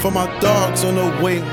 for my dogs on the wing.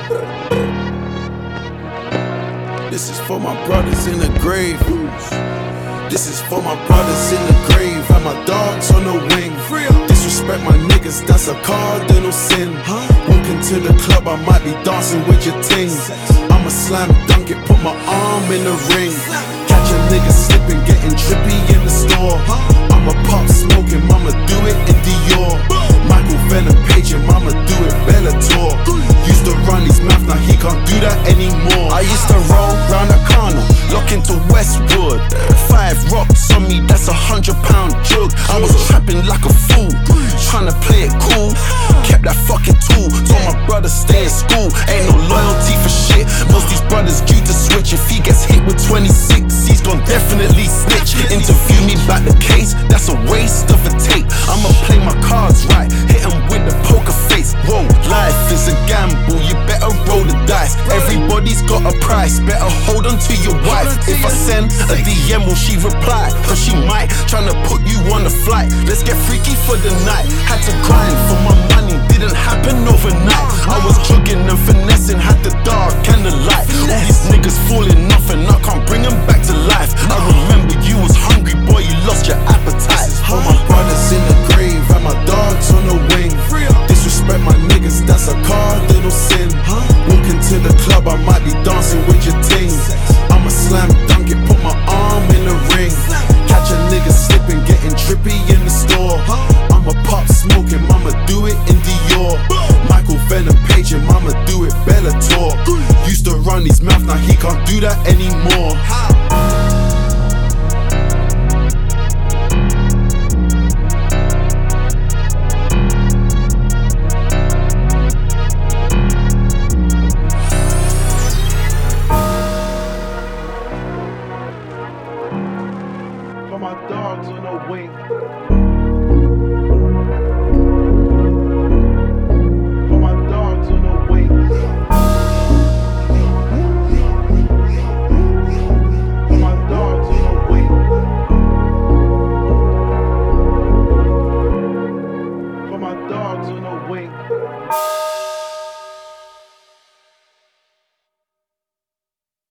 This is for my brothers in the grave. This is for my brothers in the grave and my dogs on the wing. Disrespect my niggas, that's a cardinal sin. Walk into the club, I might be dancing with your ting. I'ma slam dunk it, put my arm in the ring. Catch a nigga slipping, getting trippy in the store. I'ma pop smoking, mama do it in Dior. Michael Venom paging, mama do it Bellator. Used to run his mouth, now he can't do that anymore. I used to roll round a corner, lock into Westwood. 5 rocks on me, that's £100 jug. I was trapping like a fool, tryna play it cool. Kept that fucking tool, told my brother stay in school. Ain't no loyalty for shit, most these brothers due to switch. If he gets hit with 26, he's gon' definitely snitch. Interview me about the case, that's a waste of a tape. I'ma play my cards right, hit him with the poker face. Whoa, life is a gamble, you better roll the dice. Everybody's got a price, better hold on to your wife. If I send a DM, will she reply? Cause she might, tryna put you on the flight. Let's get freaky for the night. Had to grind for my money, didn't happen overnight. I was drugging and finessing, had the dark and the light. All these niggas falling off and I can't bring them back to life. I remember you was hungry, boy, you lost your appetite. For my brothers in the grave and my dogs on the wing. Disrespect my niggas, that's a cardinal sin. Walk into the club, I might be dancing with your ting. I'ma slam dunk it, put my arm in the ring. Catch a nigga slipping, getting trippy in the store. I'ma pop smoking, mama do it in Dior. Michael Venom paging, mama do it Bellator. Used to run his mouth, now he can't do that anymore.